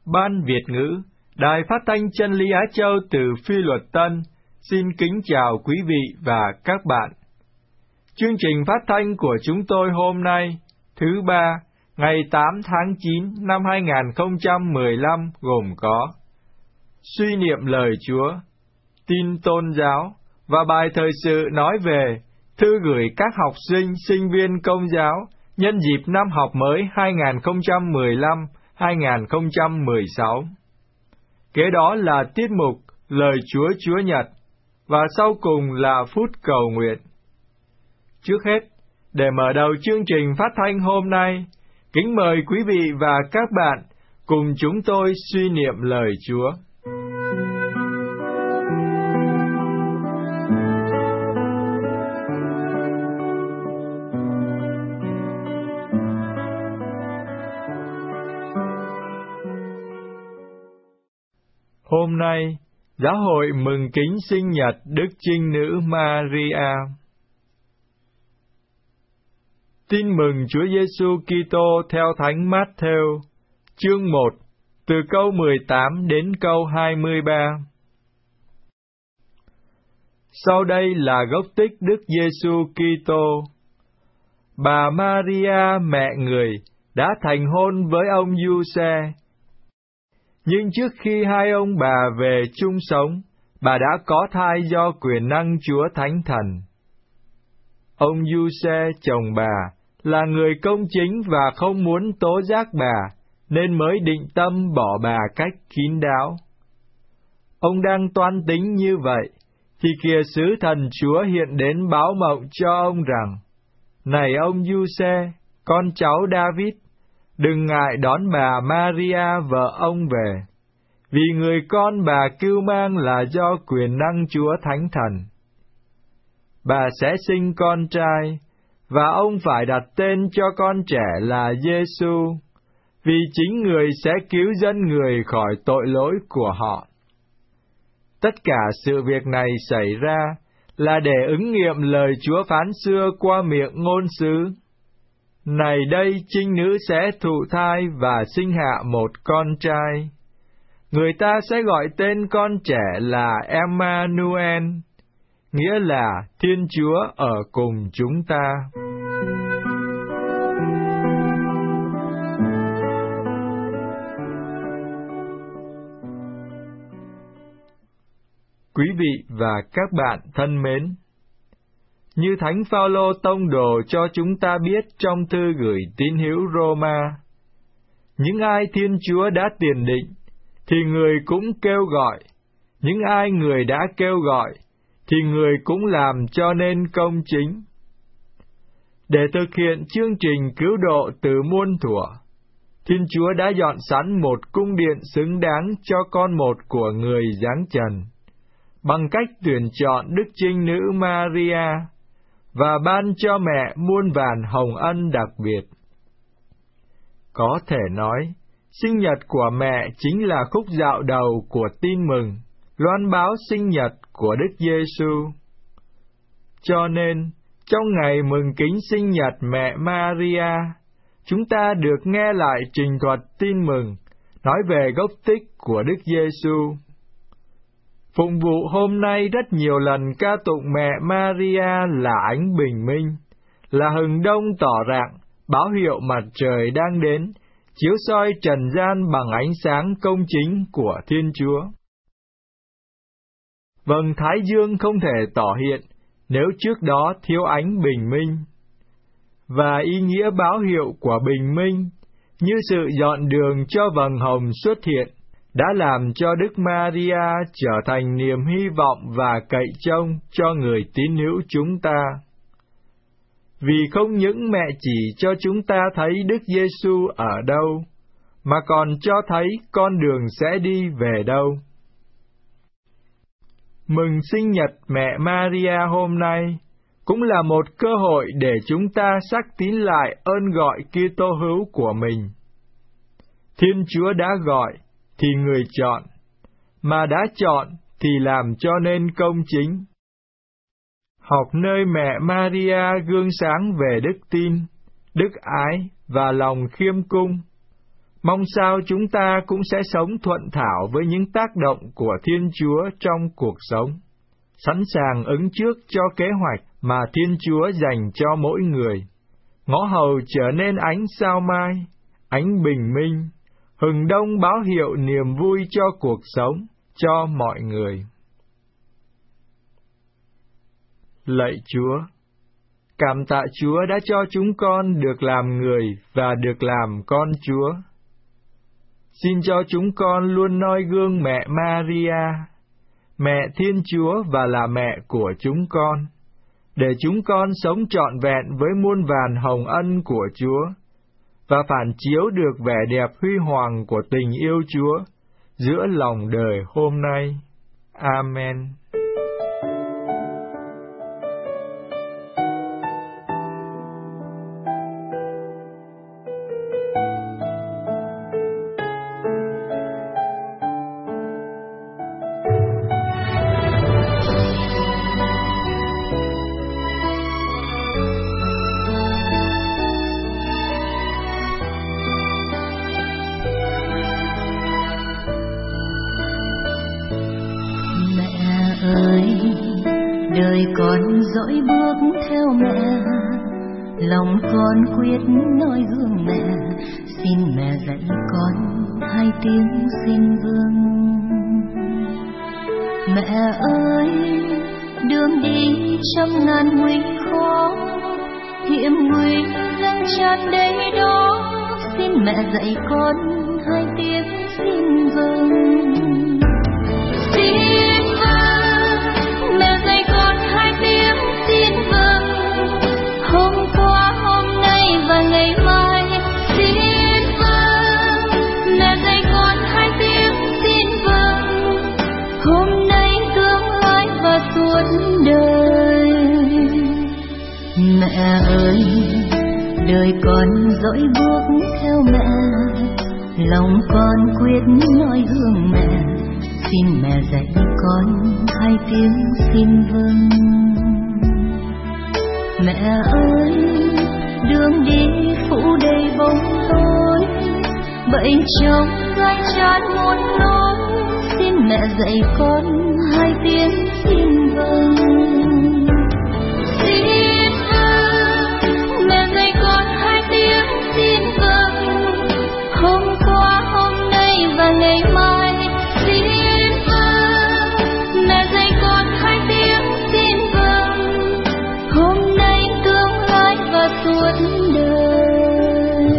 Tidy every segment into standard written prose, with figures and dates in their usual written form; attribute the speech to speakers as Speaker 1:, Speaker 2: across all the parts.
Speaker 1: Ban Việt ngữ, Đài Phát thanh Chân lý Á Châu từ Phi Luật Tân, xin kính chào quý vị và các bạn. Chương trình phát thanh của chúng tôi hôm nay, thứ Ba, ngày 8 tháng 9 năm 2015 gồm có suy niệm lời Chúa, tin tôn giáo và bài thời sự nói về thư gửi các học sinh, sinh viên Công giáo nhân dịp năm học mới 2015-2016. Kế đó là tiết mục Lời Chúa Chúa Nhật, và sau cùng là phút cầu nguyện. Trước hết, để mở đầu chương trình phát thanh hôm nay, kính mời quý vị và các bạn cùng chúng tôi suy niệm lời Chúa. Hôm nay, Giáo hội mừng kính sinh nhật Đức Trinh Nữ Maria. Tin mừng Chúa Giêsu Kitô theo Thánh Mát-thêu, chương 1, từ câu 18 đến câu 23. Sau đây là gốc tích Đức Giêsu Kitô. Bà Maria, mẹ Người, đã thành hôn với ông Giuse. Nhưng trước khi hai ông bà về chung sống, bà đã có thai do quyền năng Chúa Thánh Thần. Ông Giuse, chồng bà, là người công chính và không muốn tố giác bà, nên mới định tâm bỏ bà cách kín đáo. Ông đang toan tính như vậy, thì kìa sứ thần Chúa hiện đến báo mộng cho ông rằng: Này ông Giuse, con cháu David, đừng ngại đón bà Maria vợ ông về, vì người con bà cưu mang là do quyền năng Chúa Thánh Thần. Bà sẽ sinh con trai, và ông phải đặt tên cho con trẻ là Giêsu, vì chính Người sẽ cứu dân người khỏi tội lỗi của họ. Tất cả sự việc này xảy ra là để ứng nghiệm lời Chúa phán xưa qua miệng ngôn sứ: Này đây, trinh nữ sẽ thụ thai và sinh hạ một con trai. Người ta sẽ gọi tên con trẻ là Emmanuel, nghĩa là Thiên Chúa ở cùng chúng ta. Quý vị và các bạn thân mến, như Thánh Phaolô tông đồ cho chúng ta biết trong thư gửi tín hữu Roma, những ai Thiên Chúa đã tiền định, thì Người cũng kêu gọi; những ai Người đã kêu gọi, thì Người cũng làm cho nên công chính. Để thực hiện chương trình cứu độ từ muôn thuở, Thiên Chúa đã dọn sẵn một cung điện xứng đáng cho con một của Người giáng trần, bằng cách tuyển chọn Đức Trinh Nữ Maria, và ban cho mẹ muôn vàn hồng ân đặc biệt. Có thể nói, sinh nhật của mẹ chính là khúc dạo đầu của tin mừng, loan báo sinh nhật của Đức Giêsu. Cho nên, trong ngày mừng kính sinh nhật mẹ Maria, chúng ta được nghe lại trình thuật tin mừng, nói về gốc tích của Đức Giêsu. Phụng vụ hôm nay rất nhiều lần ca tụng mẹ Maria là ánh bình minh, là hừng đông tỏ rạng, báo hiệu mặt trời đang đến, chiếu soi trần gian bằng ánh sáng công chính của Thiên Chúa. Vầng thái dương không thể tỏ hiện nếu trước đó thiếu ánh bình minh. Và ý nghĩa báo hiệu của bình minh, như sự dọn đường cho vầng hồng xuất hiện, đã làm cho Đức Maria trở thành niềm hy vọng và cậy trông cho người tín hữu chúng ta. Vì không những mẹ chỉ cho chúng ta thấy Đức Giêsu ở đâu, mà còn cho thấy con đường sẽ đi về đâu. Mừng sinh nhật mẹ Maria hôm nay cũng là một cơ hội để chúng ta xác tín lại ơn gọi Kitô hữu của mình. Thiên Chúa đã gọi thì Người chọn, mà đã chọn thì làm cho nên công chính. Học nơi mẹ Maria gương sáng về đức tin, đức ái và lòng khiêm cung, Mong sao chúng ta cũng sẽ sống thuận thảo với những tác động của Thiên Chúa trong cuộc sống, sẵn sàng ứng trước cho kế hoạch mà Thiên Chúa dành cho mỗi người. Ngõ hầu trở nên ánh sao mai, ánh bình minh, hừng đông báo hiệu niềm vui cho cuộc sống, cho mọi người. Lạy Chúa, cảm tạ Chúa đã cho chúng con được làm người và được làm con Chúa. Xin cho chúng con luôn noi gương mẹ Maria, mẹ Thiên Chúa và là mẹ của chúng con, để chúng con sống trọn vẹn với muôn vàn hồng ân của Chúa, và phản chiếu được vẻ đẹp huy hoàng của tình yêu Chúa giữa lòng đời hôm nay. Amen.
Speaker 2: Đời con dõi bước theo mẹ, lòng con quyết noi gương mẹ. Xin mẹ dạy con hai tiếng xin vâng. Mẹ ơi, đường đi trăm ngàn nguy khó, hiểm nguy dâng tràn đầy đó. Xin mẹ dạy con hai tiếng xin vâng. Mẹ ơi, đời con dõi bước theo mẹ, lòng con quyết noi gương mẹ. Xin mẹ dạy con hai tiếng xin vâng. Mẹ ơi, đường đi phủ đầy bóng tối, bệnh trong gai chán muốn nói. Xin mẹ dạy con hai tiếng xin vâng. Ngày mai xin vâng, mẹ dạy con hai tiếng xin vâng. Hôm nay tương lai và suốt đời.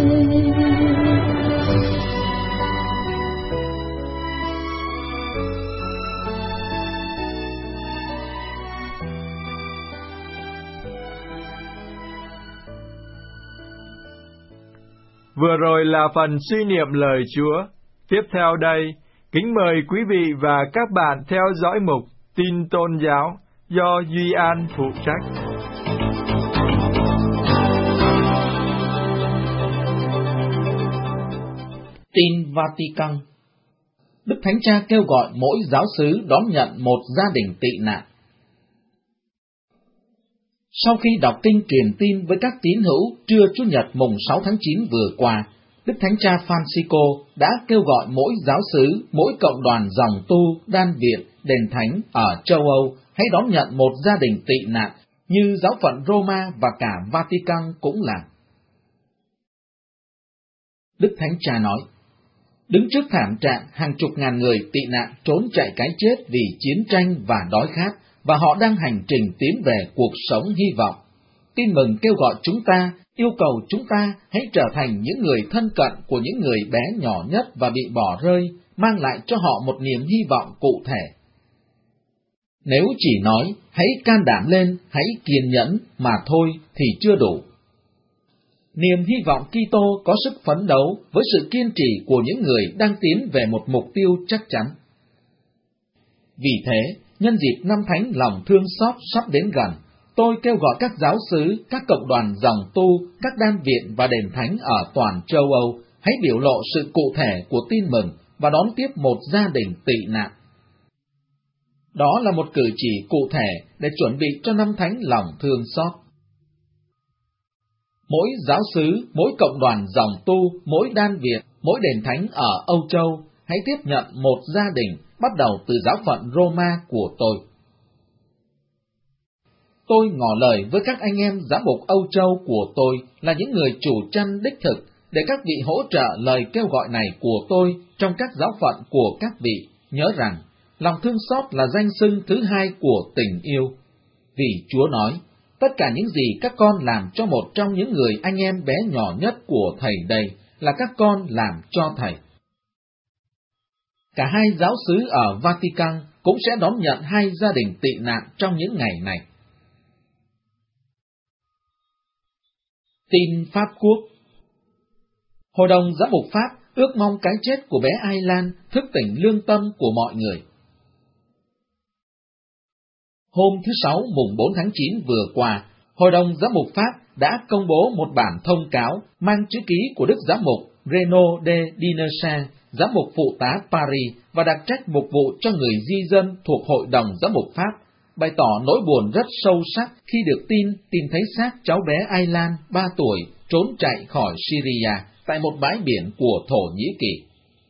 Speaker 1: Vừa rồi là phần suy niệm lời Chúa. Tiếp theo đây, kính mời quý vị và các bạn theo dõi mục Tin Tôn Giáo do Duy An phụ trách.
Speaker 3: Tin Vatican. Đức Thánh Cha kêu gọi mỗi giáo xứ đón nhận một gia đình tị nạn. Sau khi đọc kinh truyền tin với các tín hữu trưa Chủ nhật mùng 6 tháng 9 vừa qua, Đức Thánh Cha Francisco đã kêu gọi mỗi giáo xứ, mỗi cộng đoàn dòng tu, đan viện, đền thánh ở châu Âu hãy đón nhận một gia đình tị nạn như giáo phận Roma và cả Vatican cũng làm. Đức Thánh Cha nói, đứng trước thảm trạng hàng chục ngàn người tị nạn trốn chạy cái chết vì chiến tranh và đói khát, và họ đang hành trình tiến về cuộc sống hy vọng. Tin mừng kêu gọi chúng ta, yêu cầu chúng ta hãy trở thành những người thân cận của những người bé nhỏ nhất và bị bỏ rơi, mang lại cho họ một niềm hy vọng cụ thể. Nếu chỉ nói, hãy can đảm lên, hãy kiên nhẫn mà thôi thì chưa đủ. Niềm hy vọng Kitô có sức phấn đấu với sự kiên trì của những người đang tiến về một mục tiêu chắc chắn. Vì thế, nhân dịp năm thánh lòng thương xót sắp đến gần, tôi kêu gọi các giáo xứ, các cộng đoàn dòng tu, các đan viện và đền thánh ở toàn châu Âu hãy biểu lộ sự cụ thể của tin mừng và đón tiếp một gia đình tị nạn. Đó là một cử chỉ cụ thể để chuẩn bị cho năm thánh lòng thương xót. Mỗi giáo xứ, mỗi cộng đoàn dòng tu, mỗi đan viện mỗi đền thánh ở Âu Châu hãy tiếp nhận một gia đình bắt đầu từ giáo phận Roma của tôi. Tôi ngỏ lời với các anh em giám mục Âu Châu của tôi là những người chủ chăn đích thực để các vị hỗ trợ lời kêu gọi này của tôi trong các giáo phận của các vị, nhớ rằng lòng thương xót là danh xưng thứ hai của tình yêu. Vì Chúa nói, tất cả những gì các con làm cho một trong những người anh em bé nhỏ nhất của Thầy đây là các con làm cho Thầy. Cả hai giáo xứ ở Vatican cũng sẽ đón nhận hai gia đình tị nạn trong những ngày này. Tin Pháp Quốc. Hội đồng giám mục Pháp ước mong cái chết của bé Aylan thức tỉnh lương tâm của mọi người. Hôm thứ Sáu mùng 4 tháng 9 vừa qua, Hội đồng giám mục Pháp đã công bố một bản thông cáo mang chữ ký của Đức Giám mục Renaud de Dinersa, giám mục phụ tá Paris và đặc trách mục vụ cho người di dân thuộc Hội đồng giám mục Pháp, bày tỏ nỗi buồn rất sâu sắc khi được tìm thấy xác cháu bé Aylan 3 tuổi trốn chạy khỏi Syria tại một bãi biển của Thổ Nhĩ Kỳ.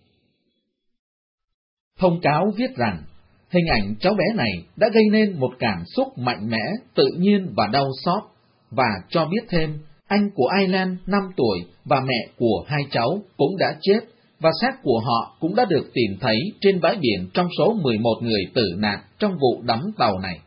Speaker 3: Thông cáo viết rằng, hình ảnh cháu bé này đã gây nên một cảm xúc mạnh mẽ, tự nhiên và đau xót, và cho biết thêm, anh của Aylan 5 tuổi và mẹ của hai cháu cũng đã chết, và xác của họ cũng đã được tìm thấy trên bãi biển trong số 11 người tử nạn trong vụ đắm tàu này.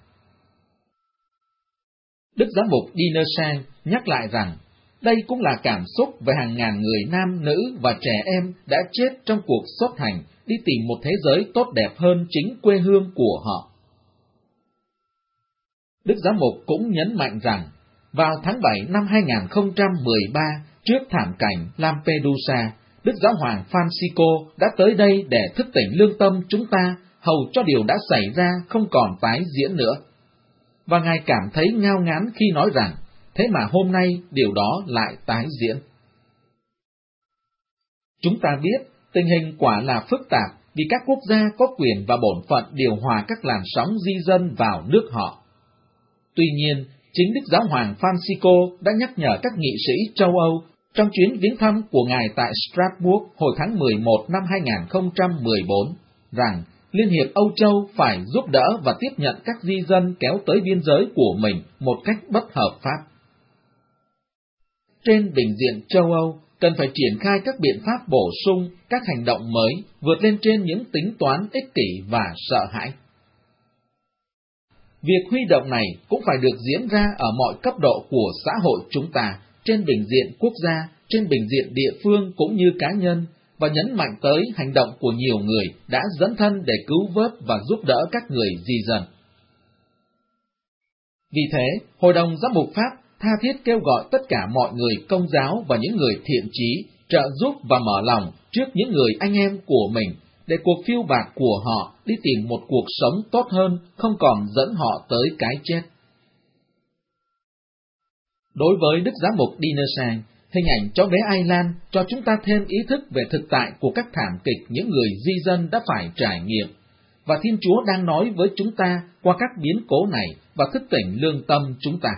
Speaker 3: Đức Giám mục Dinersa nhắc lại rằng, đây cũng là cảm xúc về hàng ngàn người nam, nữ và trẻ em đã chết trong cuộc xuất hành đi tìm một thế giới tốt đẹp hơn chính quê hương của họ. Đức Giám mục cũng nhấn mạnh rằng, vào tháng 7 năm 2013, trước thảm cảnh Lampedusa, Đức Giáo hoàng Francisco đã tới đây để thức tỉnh lương tâm chúng ta, hầu cho điều đã xảy ra không còn tái diễn nữa. Và Ngài cảm thấy ngao ngán khi nói rằng, thế mà hôm nay điều đó lại tái diễn. Chúng ta biết tình hình quả là phức tạp vì các quốc gia có quyền và bổn phận điều hòa các làn sóng di dân vào nước họ. Tuy nhiên, chính Đức Giáo hoàng Francisco đã nhắc nhở các nghị sĩ châu Âu trong chuyến viếng thăm của Ngài tại Strasbourg hồi tháng 11 năm 2014 rằng Liên hiệp Âu Châu phải giúp đỡ và tiếp nhận các di dân kéo tới biên giới của mình một cách bất hợp pháp. Trên bình diện châu Âu, cần phải triển khai các biện pháp bổ sung, các hành động mới, vượt lên trên những tính toán ích kỷ và sợ hãi. Việc huy động này cũng phải được diễn ra ở mọi cấp độ của xã hội chúng ta, trên bình diện quốc gia, trên bình diện địa phương cũng như cá nhân, và nhấn mạnh tới hành động của nhiều người đã dấn thân để cứu vớt và giúp đỡ các người di dân. Vì thế, Hội đồng Giám mục Pháp tha thiết kêu gọi tất cả mọi người Công giáo và những người thiện chí trợ giúp và mở lòng trước những người anh em của mình, để cuộc phiêu bạt của họ đi tìm một cuộc sống tốt hơn, không còn dẫn họ tới cái chết. Đối với Đức Giám mục Dinersa, hình ảnh cháu bé Aylan cho chúng ta thêm ý thức về thực tại của các thảm kịch những người di dân đã phải trải nghiệm, và Thiên Chúa đang nói với chúng ta qua các biến cố này và thức tỉnh lương tâm chúng ta.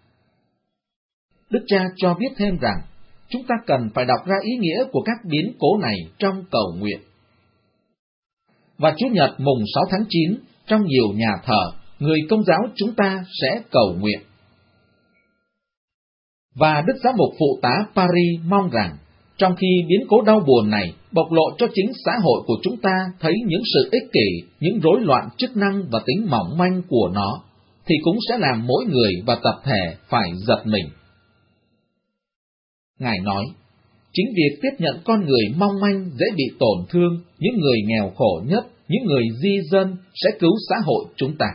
Speaker 3: Đức Cha cho biết thêm rằng, chúng ta cần phải đọc ra ý nghĩa của các biến cố này trong cầu nguyện. Và Chủ nhật mùng 6 tháng 9, trong nhiều nhà thờ, người Công giáo chúng ta sẽ cầu nguyện. Và Đức Giám mục phụ tá Paris mong rằng, trong khi biến cố đau buồn này bộc lộ cho chính xã hội của chúng ta thấy những sự ích kỷ, những rối loạn chức năng và tính mỏng manh của nó, thì cũng sẽ làm mỗi người và tập thể phải giật mình. Ngài nói, chính việc tiếp nhận con người mong manh dễ bị tổn thương, những người nghèo khổ nhất, những người di dân sẽ cứu xã hội chúng ta.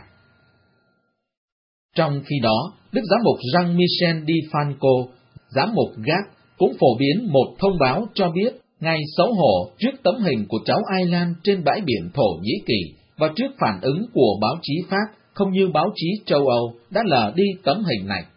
Speaker 3: Trong khi đó, Đức Giám mục Jean-Michel Di Franco, Giám mục Gap, cũng phổ biến một thông báo cho biết Ngài xấu hổ trước tấm hình của cháu Aylan trên bãi biển Thổ Nhĩ Kỳ và trước phản ứng của báo chí Pháp, không như báo chí châu Âu, đã lờ đi tấm hình này.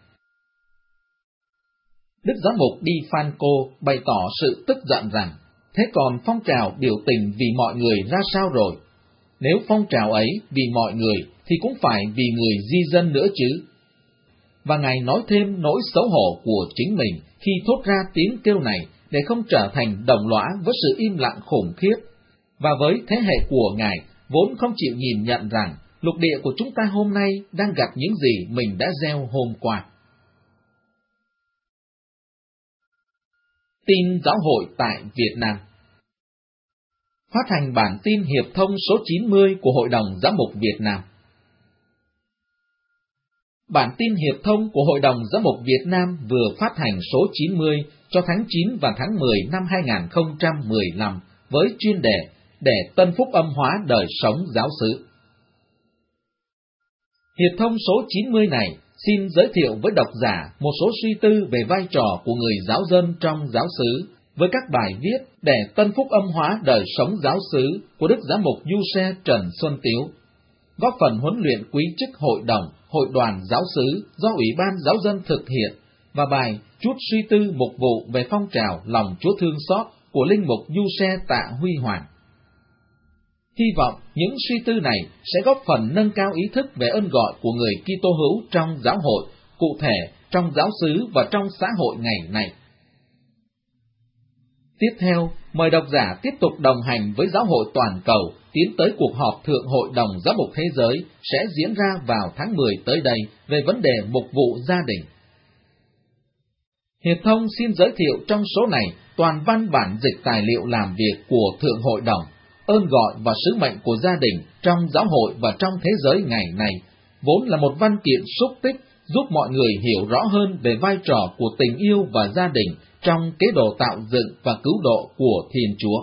Speaker 3: Đức Giám mục Di Franco bày tỏ sự tức giận rằng, thế còn phong trào biểu tình vì mọi người ra sao rồi? Nếu phong trào ấy vì mọi người, thì cũng phải vì người di dân nữa chứ. Và Ngài nói thêm nỗi xấu hổ của chính mình khi thốt ra tiếng kêu này để không trở thành đồng lõa với sự im lặng khủng khiếp, và với thế hệ của Ngài vốn không chịu nhìn nhận rằng lục địa của chúng ta hôm nay đang gặp những gì mình đã gieo hôm qua. Tin giáo hội tại Việt Nam. Phát hành bản tin hiệp thông số 90 của Hội đồng Giám mục Việt Nam. Bản tin hiệp thông của Hội đồng Giám mục Việt Nam vừa phát hành số 90 cho tháng 9 và tháng 10 năm 2015 với chuyên đề để tân phúc âm hóa đời sống giáo xứ. Hiệp thông số 90 này xin giới thiệu với độc giả một số suy tư về vai trò của người giáo dân trong giáo xứ, với các bài viết để tân phúc âm hóa đời sống giáo xứ của Đức Giám mục Giuse Trần Xuân Tiếu, góp phần huấn luyện quý chức hội đồng, hội đoàn giáo xứ do Ủy ban Giáo dân thực hiện, và bài chút suy tư mục vụ về phong trào lòng Chúa thương xót của linh mục Giuse Tạ Huy Hoàng. Hy vọng những suy tư này sẽ góp phần nâng cao ý thức về ơn gọi của người Kitô hữu trong giáo hội, cụ thể trong giáo xứ và trong xã hội ngày nay. Tiếp theo, mời độc giả tiếp tục đồng hành với giáo hội toàn cầu tiến tới cuộc họp Thượng hội đồng Giám mục Thế giới sẽ diễn ra vào tháng 10 tới đây về vấn đề mục vụ gia đình. Hiệp thông xin giới thiệu trong số này toàn văn bản dịch tài liệu làm việc của Thượng hội đồng, ơn gọi và sứ mệnh của gia đình trong giáo hội và trong thế giới ngày nay, vốn là một văn kiện xúc tích giúp mọi người hiểu rõ hơn về vai trò của tình yêu và gia đình trong kế đồ tạo dựng và cứu độ của Thiên Chúa.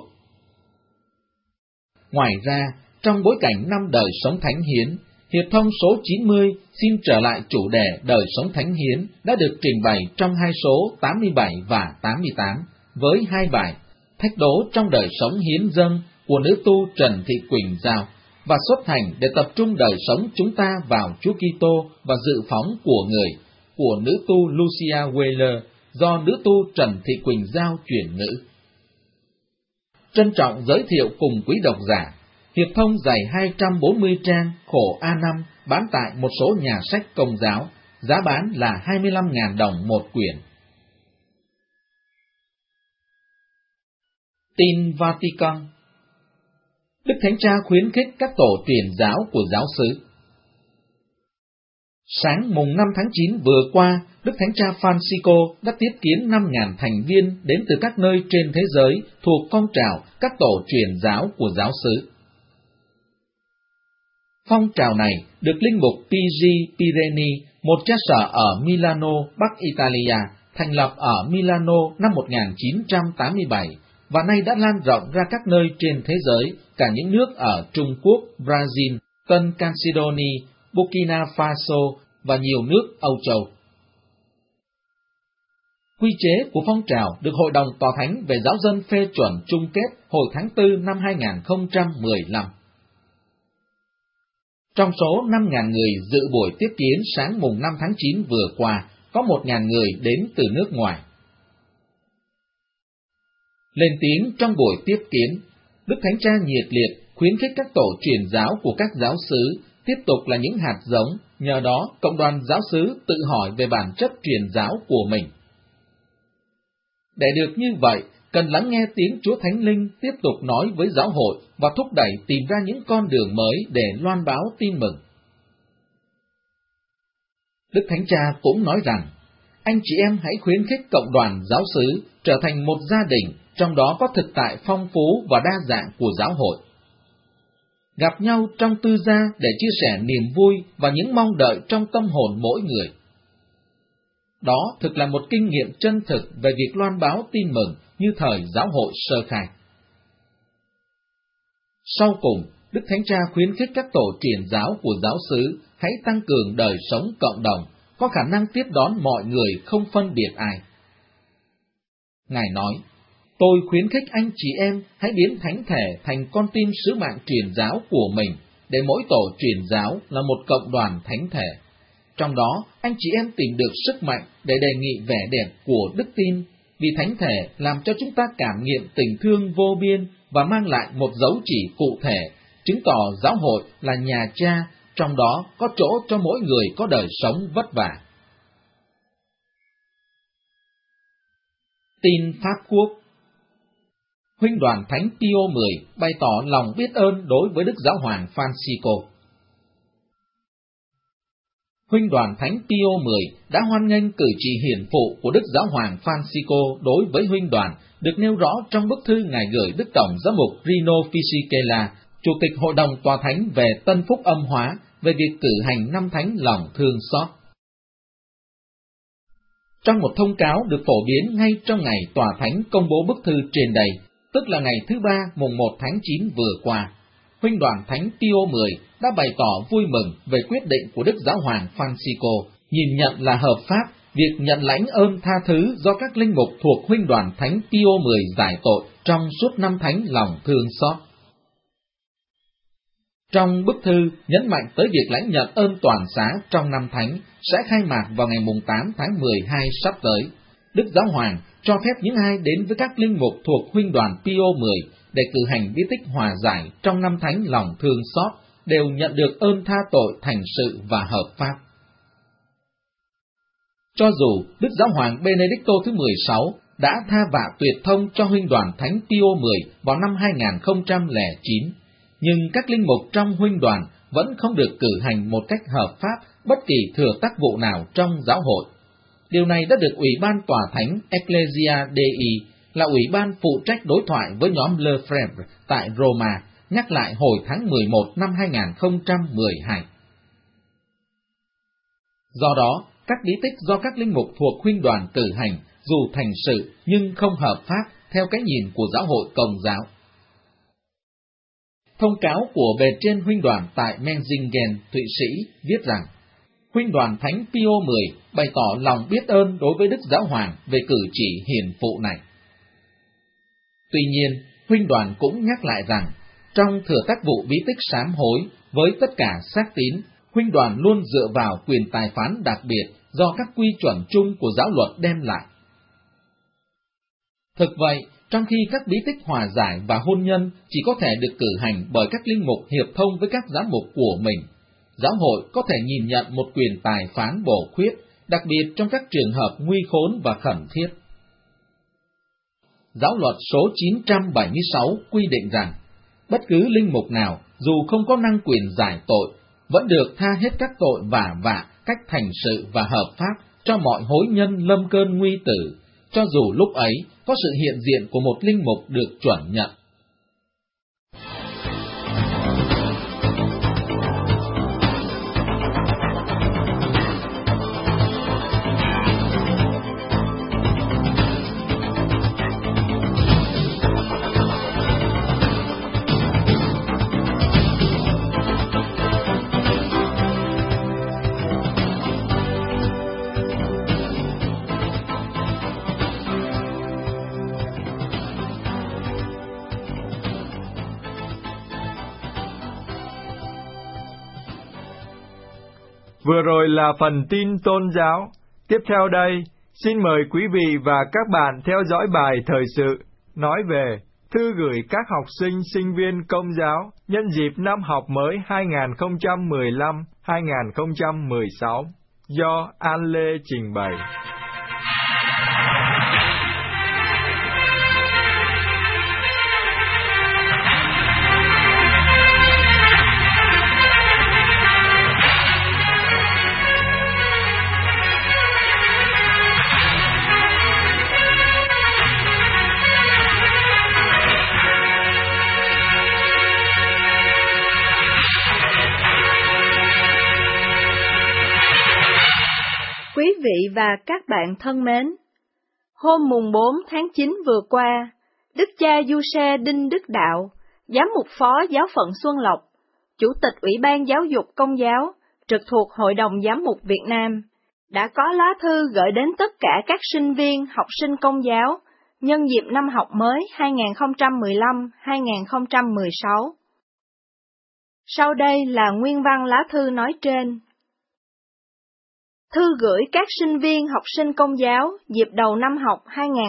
Speaker 3: Ngoài ra, trong bối cảnh năm đời sống thánh hiến, Hiệp thông số 90 xin trở lại chủ đề đời sống thánh hiến đã được trình bày trong hai số 87 và 88, với hai bài thách đố trong đời sống hiến dâng của nữ tu Trần Thị Quỳnh Giao và xuất hành để tập trung đời sống chúng ta vào Chúa Kitô và dự phóng của người của nữ tu Lucia Wheeler do nữ tu Trần Thị Quỳnh Giao chuyển ngữ. Trân trọng giới thiệu cùng quý độc giả, hiệp thông dày 240 trang khổ A5 bán tại một số nhà sách Công giáo, giá bán là 25.000 đồng một quyển. Tin Vatican. Đức Thánh Cha khuyến khích các tổ truyền giáo của giáo xứ. Sáng mùng 5 tháng 9 vừa qua, Đức Thánh Cha Francisco đã tiếp kiến 5.000 thành viên đến từ các nơi trên thế giới thuộc phong trào các tổ truyền giáo của giáo xứ. Phong trào này được linh mục P.G. Pireni, một cha sở ở Milano, Bắc Italia, thành lập ở Milano năm 1987, và nay đã lan rộng ra các nơi trên thế giới, cả những nước ở Trung Quốc, Brazil, Tân Macedonia, Burkina Faso và nhiều nước Âu Châu. Quy chế của phong trào được Hội đồng Tòa Thánh về Giáo dân phê chuẩn chung kết hồi tháng 4 năm 2015. Trong số 5.000 người dự buổi tiếp kiến sáng mùng 5 tháng 9 vừa qua, có 1.000 người đến từ nước ngoài. Lên tiếng trong buổi tiếp kiến, Đức Thánh Cha nhiệt liệt khuyến khích các tổ truyền giáo của các giáo xứ tiếp tục là những hạt giống, nhờ đó cộng đoàn giáo xứ tự hỏi về bản chất truyền giáo của mình. Để được như vậy, cần lắng nghe tiếng Chúa Thánh Linh tiếp tục nói với giáo hội và thúc đẩy tìm ra những con đường mới để loan báo tin mừng. Đức Thánh Cha cũng nói rằng, anh chị em hãy khuyến khích cộng đoàn giáo xứ trở thành một gia đình, trong đó có thực tại phong phú và đa dạng của giáo hội. Gặp nhau trong tư gia để chia sẻ niềm vui và những mong đợi trong tâm hồn mỗi người. Đó thực là một kinh nghiệm chân thực về việc loan báo tin mừng như thời giáo hội sơ khai. Sau cùng, Đức Thánh Cha khuyến khích các tổ truyền giáo của giáo xứ hãy tăng cường đời sống cộng đồng, có khả năng tiếp đón mọi người không phân biệt ai. Ngài nói, tôi khuyến khích anh chị em hãy biến thánh thể thành con tim sứ mạng truyền giáo của mình, để mỗi tổ truyền giáo là một cộng đoàn thánh thể. Trong đó, anh chị em tìm được sức mạnh để đề nghị vẻ đẹp của đức tin, vì thánh thể làm cho chúng ta cảm nghiệm tình thương vô biên và mang lại một dấu chỉ cụ thể, chứng tỏ giáo hội là nhà cha, trong đó có chỗ cho mỗi người có đời sống vất vả. Tin Pháp Quốc. Huynh đoàn Thánh Pio X bày tỏ lòng biết ơn đối với Đức Giáo hoàng Francisco. Huynh đoàn Thánh Pio X đã hoan nghênh cử chỉ hiển phụ của Đức Giáo hoàng Francisco đối với huynh đoàn, được nêu rõ trong bức thư Ngài gửi Đức Tổng giám mục Rino Fisichella, Chủ tịch Hội đồng Tòa Thánh về Tân Phúc Âm Hóa, về việc cử hành năm thánh lòng thương xót. Trong một thông cáo được phổ biến ngay trong ngày Tòa Thánh công bố bức thư trên đây, tức là ngày thứ Ba mùng 1 tháng 9 vừa qua, huynh đoàn Thánh Pio X đã bày tỏ vui mừng về quyết định của Đức Giáo hoàng Francisco, nhìn nhận là hợp pháp việc nhận lãnh ơn tha thứ do các linh mục thuộc huynh đoàn Thánh Pio X giải tội trong suốt năm thánh lòng thương xót. Trong bức thư nhấn mạnh tới việc lãnh nhận ơn toàn xá trong năm thánh sẽ khai mạc vào ngày 8 tháng 12 sắp tới. Đức Giáo hoàng cho phép những ai đến với các linh mục thuộc huynh đoàn Pio X để cử hành bí tích hòa giải trong năm thánh lòng thương xót đều nhận được ơn tha tội thành sự và hợp pháp. Cho dù Đức Giáo hoàng Benedicto thứ 16 đã tha vạ tuyệt thông cho huynh đoàn Thánh Pio X vào năm 2009, nhưng các linh mục trong huynh đoàn vẫn không được cử hành một cách hợp pháp bất kỳ thừa tác vụ nào trong giáo hội. Điều này đã được Ủy ban Tòa Thánh Ecclesia Dei, là ủy ban phụ trách đối thoại với nhóm Lefebvre tại Roma, nhắc lại hồi tháng 11 năm 2012. Do đó, các bí tích do các linh mục thuộc huynh đoàn cử hành dù thành sự nhưng không hợp pháp theo cái nhìn của giáo hội Công giáo. Thông cáo của bề trên huynh đoàn tại Menzingen, Thụy Sĩ viết rằng, huynh đoàn Thánh Pio X bày tỏ lòng biết ơn đối với Đức Giáo hoàng về cử chỉ hiền phụ này. Tuy nhiên, huynh đoàn cũng nhắc lại rằng, trong thừa tác vụ bí tích sám hối với tất cả xác tín, huynh đoàn luôn dựa vào quyền tài phán đặc biệt do các quy chuẩn chung của giáo luật đem lại. Thực vậy, trong khi các bí tích hòa giải và hôn nhân chỉ có thể được cử hành bởi các linh mục hiệp thông với các giám mục của mình, giáo hội có thể nhìn nhận một quyền tài phán bổ khuyết, đặc biệt trong các trường hợp nguy khốn và khẩn thiết. Giáo luật số 976 quy định rằng, bất cứ linh mục nào, dù không có năng quyền giải tội, vẫn được tha hết các tội vả vạ cách thành sự và hợp pháp cho mọi hối nhân lâm cơn nguy tử, cho dù lúc ấy có sự hiện diện của một linh mục được chuẩn nhận.
Speaker 1: Vừa rồi là phần tin tôn giáo. Tiếp theo đây, xin mời quý vị và các bạn theo dõi bài thời sự nói về thư gửi các học sinh, sinh viên Công giáo nhân dịp năm học mới 2015-2016 do An Lê trình bày.
Speaker 4: Quý vị và các bạn thân mến, hôm mùng 4 tháng 9 vừa qua, Đức cha Giuse Đinh Đức Đạo, giám mục phó giáo phận Xuân Lộc, Chủ tịch Ủy ban Giáo dục Công giáo, trực thuộc Hội đồng Giám mục Việt Nam, đã có lá thư gửi đến tất cả các sinh viên, học sinh Công giáo nhân dịp năm học mới 2015-2016. Sau đây là nguyên văn lá thư nói trên. Thư gửi các sinh viên học sinh Công giáo dịp đầu năm học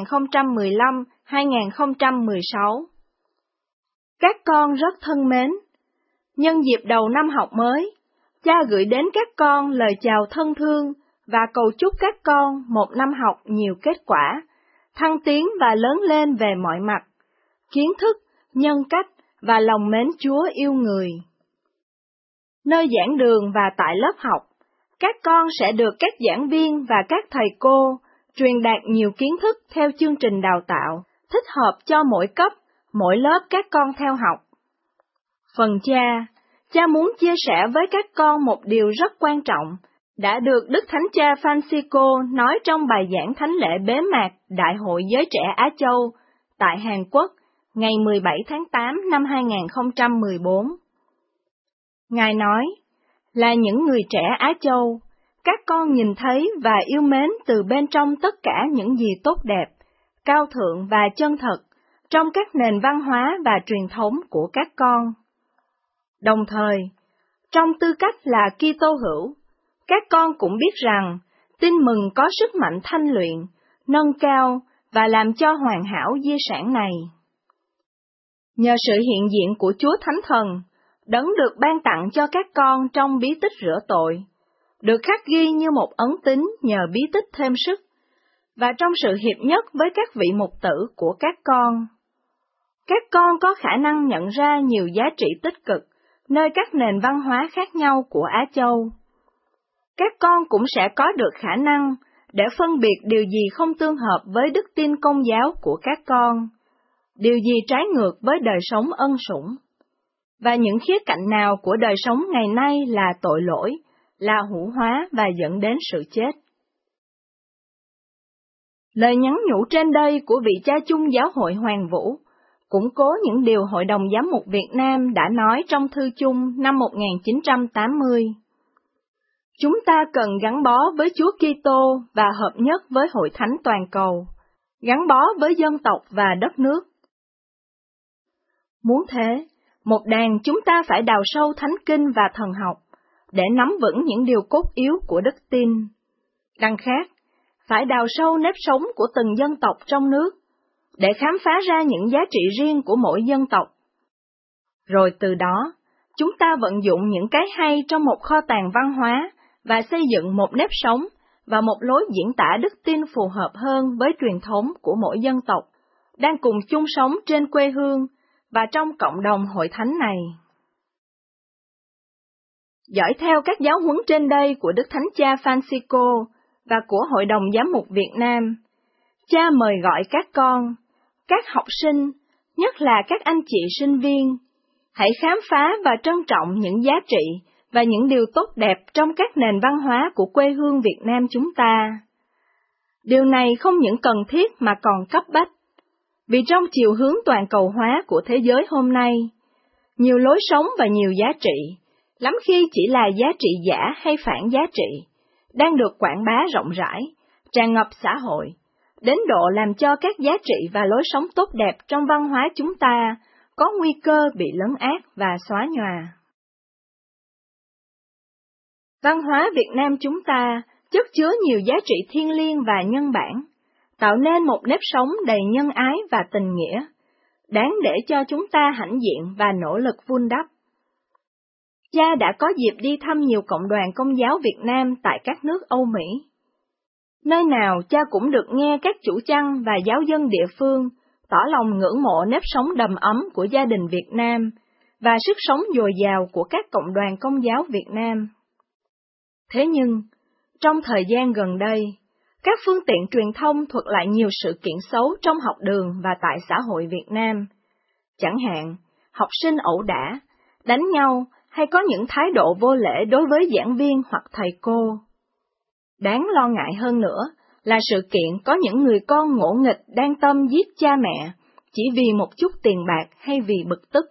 Speaker 4: 2015-2016. Các con rất thân mến, nhân dịp đầu năm học mới, cha gửi đến các con lời chào thân thương và cầu chúc các con một năm học nhiều kết quả, thăng tiến và lớn lên về mọi mặt, kiến thức, nhân cách và lòng mến Chúa yêu người. Nơi giảng đường và tại lớp học, các con sẽ được các giảng viên và các thầy cô truyền đạt nhiều kiến thức theo chương trình đào tạo, thích hợp cho mỗi cấp, mỗi lớp các con theo học. Phần cha muốn chia sẻ với các con một điều rất quan trọng, đã được Đức Thánh Cha Francisco nói trong bài giảng thánh lễ bế mạc Đại hội Giới Trẻ Á Châu tại Hàn Quốc ngày 17 tháng 8 năm 2014. Ngài nói, là những người trẻ Á Châu, các con nhìn thấy và yêu mến từ bên trong tất cả những gì tốt đẹp, cao thượng và chân thật trong các nền văn hóa và truyền thống của các con. Đồng thời, trong tư cách là Kitô hữu, các con cũng biết rằng tin mừng có sức mạnh thanh luyện, nâng cao và làm cho hoàn hảo di sản này. Nhờ sự hiện diện của Chúa Thánh Thần, Đấng được ban tặng cho các con trong bí tích rửa tội, được khắc ghi như một ấn tín nhờ bí tích thêm sức, và trong sự hiệp nhất với các vị mục tử của các con có khả năng nhận ra nhiều giá trị tích cực nơi các nền văn hóa khác nhau của Á Châu. Các con cũng sẽ có được khả năng để phân biệt điều gì không tương hợp với đức tin Công giáo của các con, điều gì trái ngược với đời sống ân sủng, và những khía cạnh nào của đời sống ngày nay là tội lỗi, là hủ hóa và dẫn đến sự chết. Lời nhắn nhủ trên đây của vị cha chung giáo hội Hoàng Vũ củng cố những điều Hội đồng Giám mục Việt Nam đã nói trong thư chung năm 1980. Chúng ta cần gắn bó với Chúa Kitô và hợp nhất với Hội Thánh toàn cầu, gắn bó với dân tộc và đất nước. Muốn thế, một đàn chúng ta phải đào sâu thánh kinh và thần học, để nắm vững những điều cốt yếu của đức tin. Đằng khác, phải đào sâu nếp sống của từng dân tộc trong nước, để khám phá ra những giá trị riêng của mỗi dân tộc. Rồi từ đó, chúng ta vận dụng những cái hay trong một kho tàng văn hóa và xây dựng một nếp sống và một lối diễn tả đức tin phù hợp hơn với truyền thống của mỗi dân tộc, đang cùng chung sống trên quê hương và trong cộng đồng hội thánh này. Dõi theo các giáo huấn trên đây của Đức Thánh Cha Francisco và của Hội đồng Giám mục Việt Nam, cha mời gọi các học sinh, nhất là các anh chị sinh viên, hãy khám phá và trân trọng những giá trị và những điều tốt đẹp trong các nền văn hóa của quê hương Việt Nam chúng ta. Điều này không những cần thiết mà còn cấp bách, vì trong chiều hướng toàn cầu hóa của thế giới hôm nay, nhiều lối sống và nhiều giá trị, lắm khi chỉ là giá trị giả hay phản giá trị, đang được quảng bá rộng rãi, tràn ngập xã hội, đến độ làm cho các giá trị và lối sống tốt đẹp trong văn hóa chúng ta có nguy cơ bị lấn át và xóa nhòa. Văn hóa Việt Nam chúng ta chất chứa nhiều giá trị thiêng liêng và nhân bản, tạo nên một nếp sống đầy nhân ái và tình nghĩa, đáng để cho chúng ta hãnh diện và nỗ lực vun đắp. Cha đã có dịp đi thăm nhiều cộng đoàn Công giáo Việt Nam tại các nước Âu Mỹ. Nơi nào cha cũng được nghe các chủ chăn và giáo dân địa phương tỏ lòng ngưỡng mộ nếp sống đầm ấm của gia đình Việt Nam và sức sống dồi dào của các cộng đoàn Công giáo Việt Nam. Thế nhưng, trong thời gian gần đây, các phương tiện truyền thông thuật lại nhiều sự kiện xấu trong học đường và tại xã hội Việt Nam. Chẳng hạn, học sinh ẩu đả, đánh nhau hay có những thái độ vô lễ đối với giảng viên hoặc thầy cô. Đáng lo ngại hơn nữa là sự kiện có những người con ngỗ nghịch đang tâm giết cha mẹ chỉ vì một chút tiền bạc hay vì bực tức.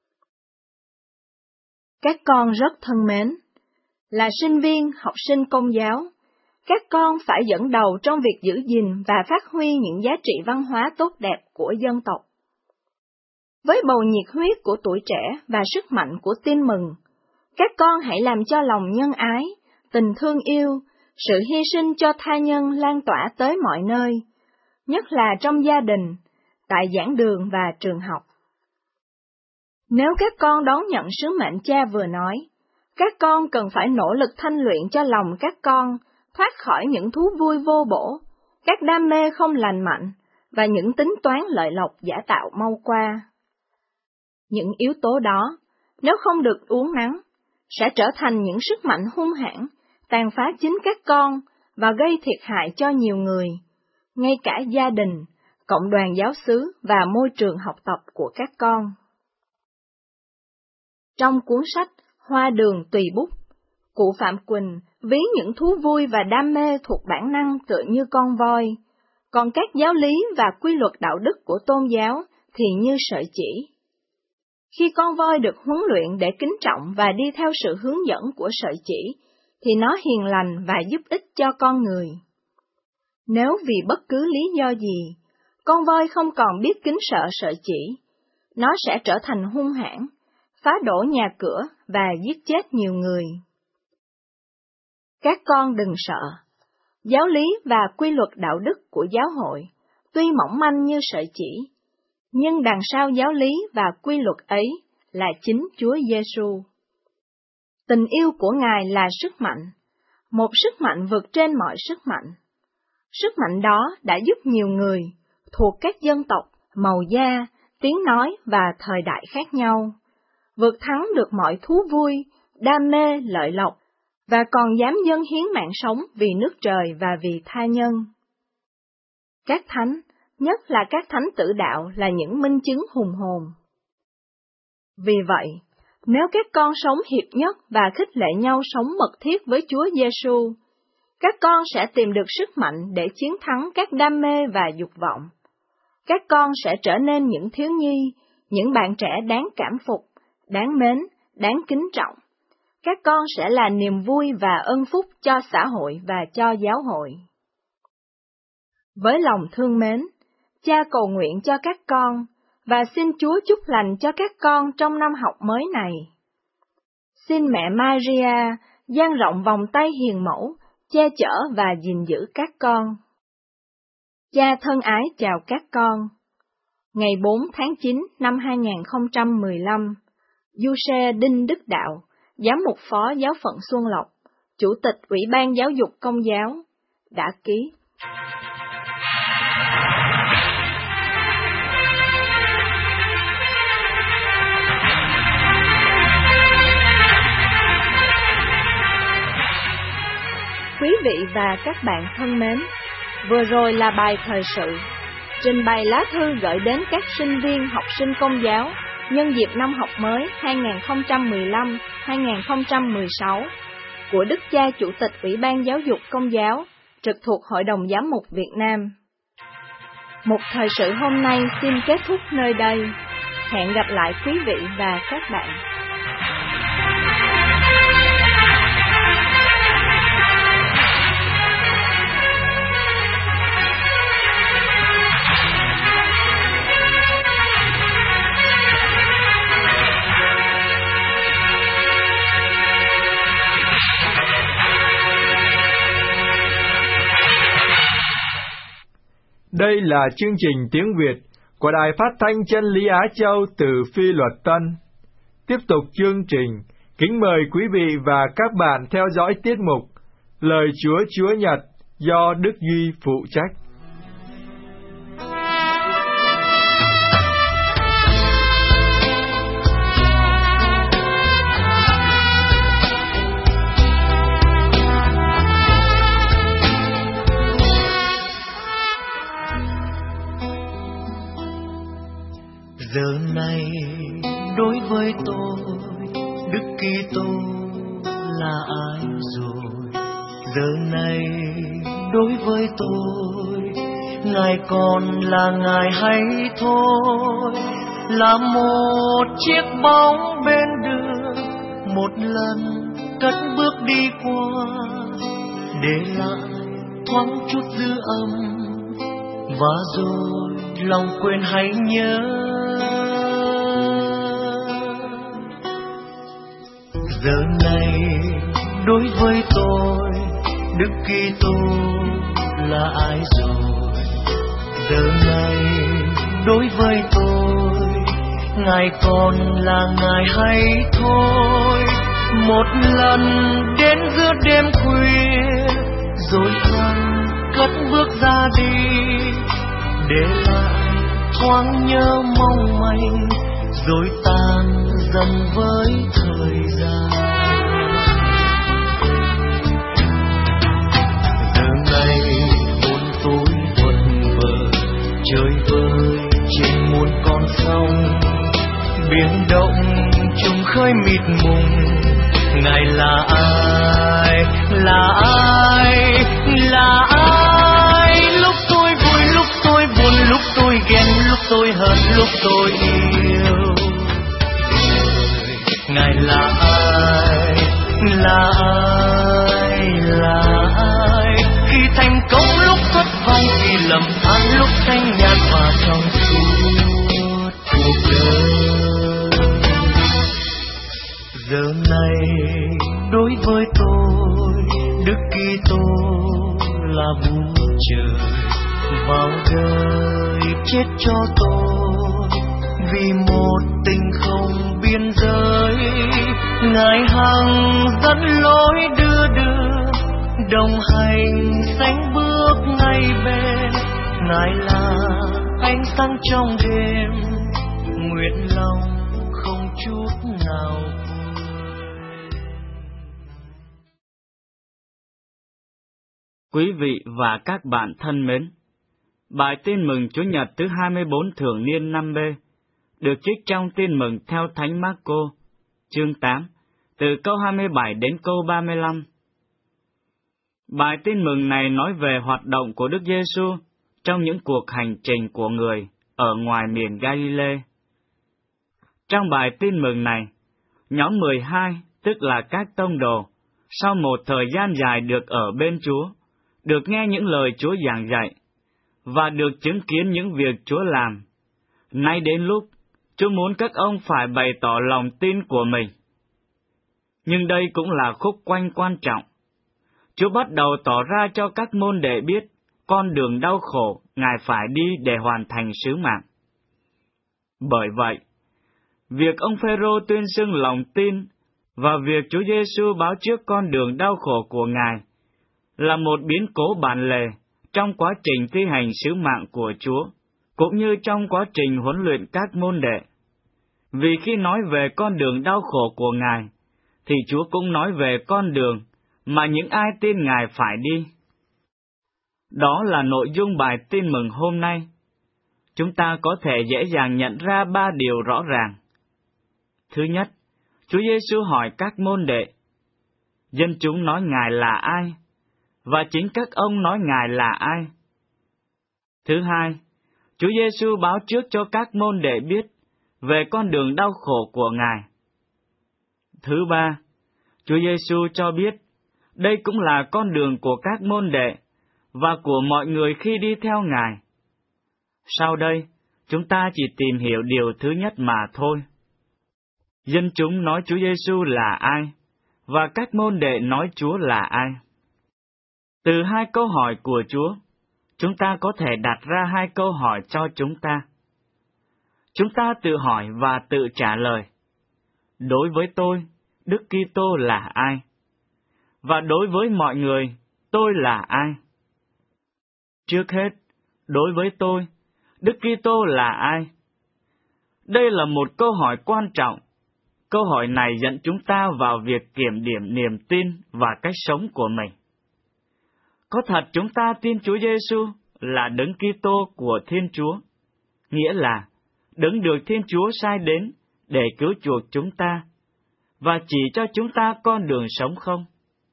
Speaker 4: Các con rất thân mến, là sinh viên, học sinh Công giáo, các con phải dẫn đầu trong việc giữ gìn và phát huy những giá trị văn hóa tốt đẹp của dân tộc. Với bầu nhiệt huyết của tuổi trẻ và sức mạnh của tin mừng, các con hãy làm cho lòng nhân ái, tình thương yêu, sự hy sinh cho tha nhân lan tỏa tới mọi nơi, nhất là trong gia đình, tại giảng đường và trường học. Nếu các con đón nhận sứ mệnh cha vừa nói, các con cần phải nỗ lực thanh luyện cho lòng các con thoát khỏi những thú vui vô bổ, các đam mê không lành mạnh, và những tính toán lợi lộc giả tạo mau qua. Những yếu tố đó, nếu không được uốn nắn, sẽ trở thành những sức mạnh hung hãn, tàn phá chính các con và gây thiệt hại cho nhiều người, ngay cả gia đình, cộng đoàn giáo xứ và môi trường học tập của các con. Trong cuốn sách Hoa đường tùy bút, cụ Phạm Quỳnh ví những thú vui và đam mê thuộc bản năng tựa như con voi, còn các giáo lý và quy luật đạo đức của tôn giáo thì như sợi chỉ. Khi con voi được huấn luyện để kính trọng và đi theo sự hướng dẫn của sợi chỉ, thì nó hiền lành và giúp ích cho con người. Nếu vì bất cứ lý do gì, con voi không còn biết kính sợ sợi chỉ, nó sẽ trở thành hung hãn, phá đổ nhà cửa và giết chết nhiều người. Các con đừng sợ. Giáo lý và quy luật đạo đức của giáo hội, tuy mỏng manh như sợi chỉ, nhưng đằng sau giáo lý và quy luật ấy là chính Chúa Giêsu. Tình yêu của Ngài là sức mạnh, một sức mạnh vượt trên mọi sức mạnh. Sức mạnh đó đã giúp nhiều người, thuộc các dân tộc, màu da, tiếng nói và thời đại khác nhau, vượt thắng được mọi thú vui, đam mê, lợi lộc, và còn dám dâng hiến mạng sống vì nước trời và vì tha nhân. Các thánh, nhất là các thánh tử đạo, là những minh chứng hùng hồn. Vì vậy, nếu các con sống hiệp nhất và khích lệ nhau sống mật thiết với Chúa Giêsu, các con sẽ tìm được sức mạnh để chiến thắng các đam mê và dục vọng. Các con sẽ trở nên những thiếu nhi, những bạn trẻ đáng cảm phục, đáng mến, đáng kính trọng. Các con sẽ là niềm vui và ân phúc cho xã hội và cho giáo hội. Với lòng thương mến, Cha cầu nguyện cho các con, và xin Chúa chúc lành cho các con trong năm học mới này. Xin mẹ Maria dang rộng vòng tay hiền mẫu, che chở và gìn giữ các con. Cha thân ái chào các con. Ngày 4 tháng 9 năm 2015, Giuse Đinh Đức Đạo, Giám mục Phó Giáo phận Xuân Lộc, Chủ tịch Ủy ban Giáo dục Công giáo, đã ký. Quý vị và các bạn thân mến, vừa rồi là bài thời sự, trình bày lá thư gửi đến các sinh viên học sinh Công giáo nhân dịp năm học mới 2015-2016 của Đức Cha Chủ tịch Ủy ban Giáo dục Công giáo trực thuộc Hội đồng Giám mục Việt Nam. Một thời sự hôm nay xin kết thúc nơi đây. Hẹn gặp lại quý vị và các bạn.
Speaker 1: Đây là chương trình tiếng Việt của Đài Phát thanh Chân lý Á Châu từ Phi Luật Tân. Tiếp tục chương trình, kính mời quý vị và các bạn theo dõi tiết mục Lời Chúa Chúa Nhật do Đức Duy phụ trách.
Speaker 5: Giờ này đối với tôi, Đức Kitô là ai rồi? Giờ này đối với tôi, Ngài còn là Ngài hay thôi? Là một chiếc bóng bên đường, một lần cất bước đi qua, để lại thoáng chút dư âm, và rồi lòng quên hãy nhớ. Giờ này đối với tôi, Đức Kitô là ai rồi? Giờ này đối với tôi, Ngài còn là Ngài hay thôi? Một lần đến giữa đêm khuya, rồi Ngài cất bước ra đi, để lại thoáng nhớ mong manh rồi tan dần với thời gian. Giờ này buồn tối vật vờ chơi vơi trên muôn con sông, biển động trùng khơi mịt mùng. Ngài là ai, là ai, là ai? Lúc tôi vui, lúc tôi buồn, lúc tôi ghen, lúc tôi hận, lúc tôi yêu. Ngài là ai, là ai, là ai? Khi thành công, lúc thất vọng, khi lầm than, lúc thanh nhạt và trong suốt cuộc đời. Giờ này đối với tôi, Đức Kitô là vua trời vào đời chết cho tôi, vì một tình không biên giới. Ngài hằng dẫn lối đưa đồng hành sánh bước ngay bên. Ngài là ánh sáng trong đêm, nguyện lòng không chút nào.
Speaker 6: Quý vị và các bạn thân mến, bài tin mừng Chúa Nhật thứ 24 thường niên năm B được trích trong tin mừng theo Thánh Marco, chương 8, từ câu 27 đến câu 35. Bài tin mừng này nói về hoạt động của Đức Giêsu trong những cuộc hành trình của người ở ngoài miền Galilee. Trong bài tin mừng này, nhóm 12, tức là các tông đồ, sau một thời gian dài được ở bên Chúa, được nghe những lời Chúa giảng dạy, và được chứng kiến những việc Chúa làm, nay đến lúc Chúa muốn các ông phải bày tỏ lòng tin của mình. Nhưng đây cũng là khúc quanh quan trọng. Chúa bắt đầu tỏ ra cho các môn đệ biết con đường đau khổ Ngài phải đi để hoàn thành sứ mạng. Bởi vậy, việc ông Phêrô tuyên xưng lòng tin và việc Chúa Giêsu báo trước con đường đau khổ của Ngài là một biến cố bản lề trong quá trình thi hành sứ mạng của Chúa, cũng như trong quá trình huấn luyện các môn đệ. Vì khi nói về con đường đau khổ của Ngài, thì Chúa cũng nói về con đường mà những ai tin Ngài phải đi. Đó là nội dung bài tin mừng hôm nay. Chúng ta có thể dễ dàng nhận ra 3 điều rõ ràng. Thứ nhất, Chúa Giêsu hỏi các môn đệ, dân chúng nói Ngài là ai? Và chính các ông nói Ngài là ai? Thứ hai, Chúa Giêsu báo trước cho các môn đệ biết về con đường đau khổ của Ngài. Thứ ba, Chúa Giêsu cho biết đây cũng là con đường của các môn đệ và của mọi người khi đi theo Ngài. Sau đây, chúng ta chỉ tìm hiểu điều thứ nhất mà thôi. Dân chúng nói Chúa Giêsu là ai, và các môn đệ nói Chúa là ai. Từ 2 câu hỏi của Chúa, chúng ta có thể đặt ra 2 câu hỏi cho chúng ta. Chúng ta tự hỏi và tự trả lời. Đối với tôi, Đức Kitô là ai? Và đối với mọi người, tôi là ai? Trước hết, đối với tôi, Đức Kitô là ai? Đây là một câu hỏi quan trọng. Câu hỏi này dẫn chúng ta vào việc kiểm điểm niềm tin và cách sống của mình. Có thật chúng ta tin Chúa Giêsu là Đấng Kitô của Thiên Chúa, nghĩa là Đấng được Thiên Chúa sai đến để cứu chuộc chúng ta và chỉ cho chúng ta con đường sống không?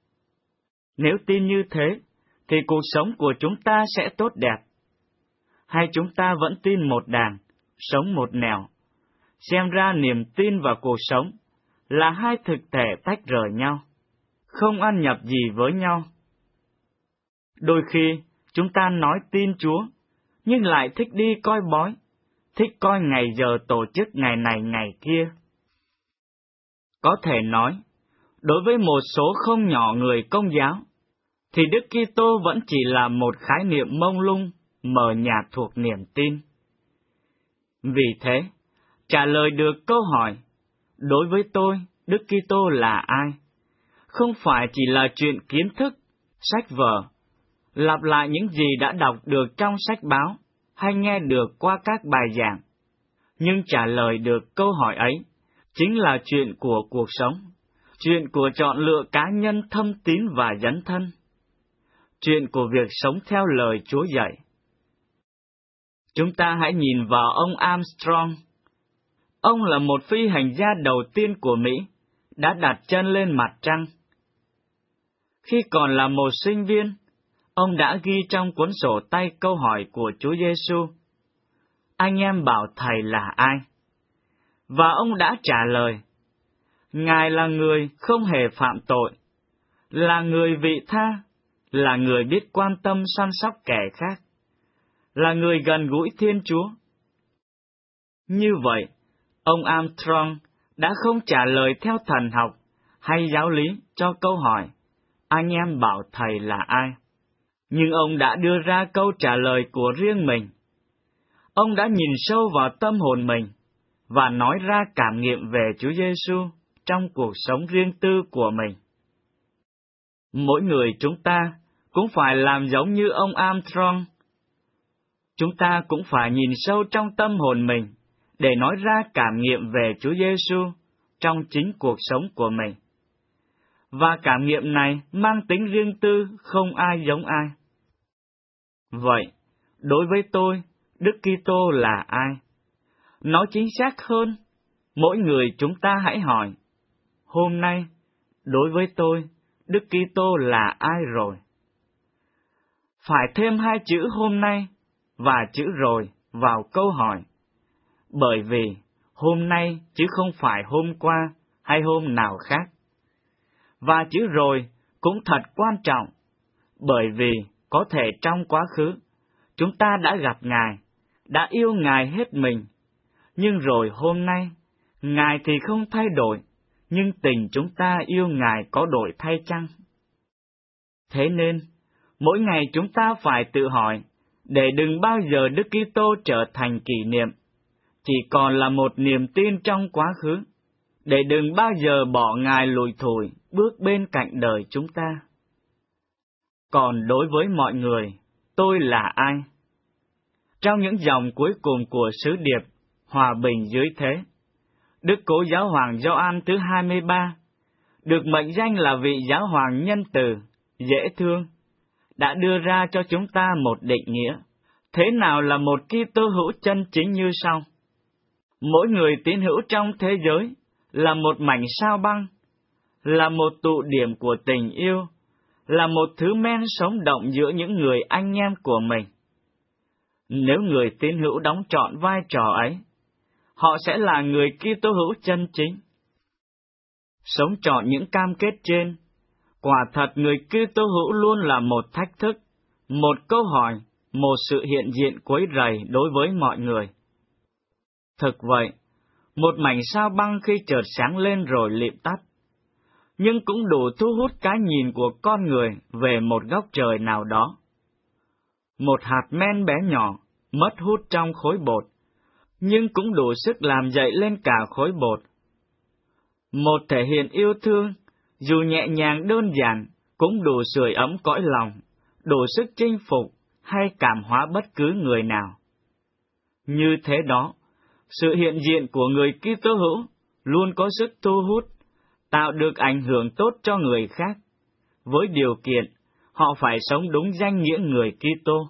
Speaker 6: Nếu tin như thế, thì cuộc sống của chúng ta sẽ tốt đẹp. Hay chúng ta vẫn tin một đàng, sống một nẻo? Xem ra niềm tin và cuộc sống là hai thực thể tách rời nhau, không ăn nhập gì với nhau. Đôi khi, chúng ta nói tin Chúa, nhưng lại thích đi coi bói, thích coi ngày giờ tổ chức ngày này ngày kia. Có thể nói, đối với một số không nhỏ người Công giáo, thì Đức Kitô vẫn chỉ là một khái niệm mông lung, mờ nhạt thuộc niềm tin. Vì thế, trả lời được câu hỏi, đối với tôi, Đức Kitô là ai? Không phải chỉ là chuyện kiến thức, sách vở, lặp lại những gì đã đọc được trong sách báo, hay nghe được qua các bài giảng. Nhưng trả lời được câu hỏi ấy chính là chuyện của cuộc sống, chuyện của chọn lựa cá nhân thâm tín và dấn thân, chuyện của việc sống theo lời Chúa dạy. Chúng ta hãy nhìn vào ông Armstrong. Ông là một phi hành gia đầu tiên của Mỹ, đã đặt chân lên mặt trăng. Khi còn là một sinh viên, ông đã ghi trong cuốn sổ tay câu hỏi của Chúa Giêsu: "Anh em bảo Thầy là ai?" Và ông đã trả lời: "Ngài là người không hề phạm tội, là người vị tha, là người biết quan tâm săn sóc kẻ khác, là người gần gũi Thiên Chúa." Như vậy, ông Armstrong đã không trả lời theo thần học hay giáo lý cho câu hỏi "Anh em bảo Thầy là ai?" Nhưng ông đã đưa ra câu trả lời của riêng mình. Ông đã nhìn sâu vào tâm hồn mình và nói ra cảm nghiệm về Chúa Giêsu trong cuộc sống riêng tư của mình. Mỗi người chúng ta cũng phải làm giống như ông Armstrong. Chúng ta cũng phải nhìn sâu trong tâm hồn mình để nói ra cảm nghiệm về Chúa Giêsu trong chính cuộc sống của mình. Và cảm nghiệm này mang tính riêng tư, không ai giống ai. Vậy, đối với tôi, Đức Kitô là ai? Nói chính xác hơn, mỗi người chúng ta hãy hỏi: hôm nay, đối với tôi, Đức Kitô là ai rồi? Phải thêm 2 chữ hôm nay và chữ rồi vào câu hỏi, bởi vì hôm nay chứ không phải hôm qua hay hôm nào khác. Và chữ rồi cũng thật quan trọng, bởi vì có thể trong quá khứ, chúng ta đã gặp Ngài, đã yêu Ngài hết mình, nhưng rồi hôm nay, Ngài thì không thay đổi, nhưng tình chúng ta yêu Ngài có đổi thay chăng? Thế nên, mỗi ngày chúng ta phải tự hỏi, để đừng bao giờ Đức Kitô trở thành kỷ niệm, chỉ còn là một niềm tin trong quá khứ, để đừng bao giờ bỏ Ngài lủi thủi bước bên cạnh đời chúng ta. Còn đối với mọi người, tôi là ai? Trong những dòng cuối cùng của sứ điệp Hòa bình dưới thế, Đức Cố Giáo hoàng Gioan thứ 23, được mệnh danh là vị giáo hoàng nhân từ, dễ thương, đã đưa ra cho chúng ta một định nghĩa. Thế nào là một Kitô hữu chân chính như sau? Mỗi người tín hữu trong thế giới là một mảnh sao băng, là một tụ điểm của tình yêu, là một thứ men sống động giữa những người anh em của mình. Nếu người tín hữu đóng trọn vai trò ấy, họ sẽ là người Kitô hữu chân chính. Sống trọn những cam kết trên, quả thật người Kitô hữu luôn là một thách thức, một câu hỏi, một sự hiện diện quấy rầy đối với mọi người. Thực vậy, một mảnh sao băng khi chợt sáng lên rồi lịm tắt, nhưng cũng đủ thu hút cái nhìn của con người về một góc trời nào đó. Một hạt men bé nhỏ, mất hút trong khối bột, nhưng cũng đủ sức làm dậy lên cả khối bột. Một thể hiện yêu thương, dù nhẹ nhàng đơn giản, cũng đủ sưởi ấm cõi lòng, đủ sức chinh phục hay cảm hóa bất cứ người nào. Như thế đó, sự hiện diện của người Kitô hữu luôn có sức thu hút, tạo được ảnh hưởng tốt cho người khác, với điều kiện họ phải sống đúng danh nghĩa người Kitô.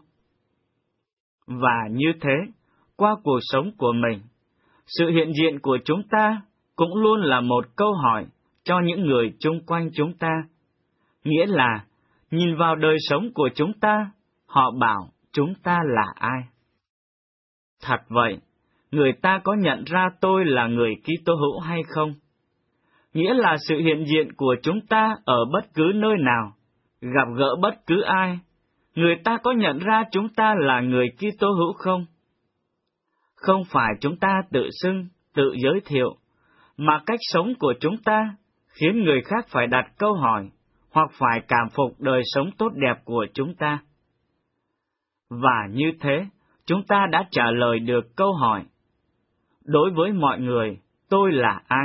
Speaker 6: Và như thế, qua cuộc sống của mình, sự hiện diện của chúng ta cũng luôn là một câu hỏi cho những người chung quanh chúng ta. Nghĩa là, nhìn vào đời sống của chúng ta, họ bảo chúng ta là ai? Thật vậy, người ta có nhận ra tôi là người Kitô hữu hay không? Nghĩa là sự hiện diện của chúng ta ở bất cứ nơi nào, gặp gỡ bất cứ ai, người ta có nhận ra chúng ta là người Kitô hữu không? Không phải chúng ta tự xưng, tự giới thiệu, mà cách sống của chúng ta khiến người khác phải đặt câu hỏi, hoặc phải cảm phục đời sống tốt đẹp của chúng ta. Và như thế, chúng ta đã trả lời được câu hỏi, đối với mọi người, tôi là ai?